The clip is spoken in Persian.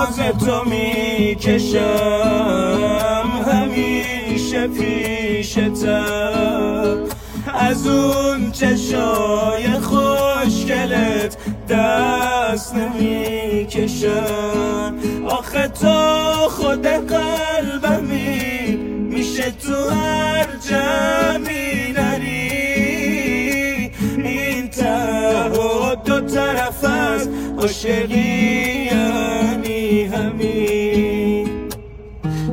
ناز تو میکشم همیشه پیشتم، از اون چشای خوشگلت دست نمیکشم. آخه تو خود قلبمی، میشه تو هر جمعی نری، این ته و دو طرف از عاشقی یعنی همین.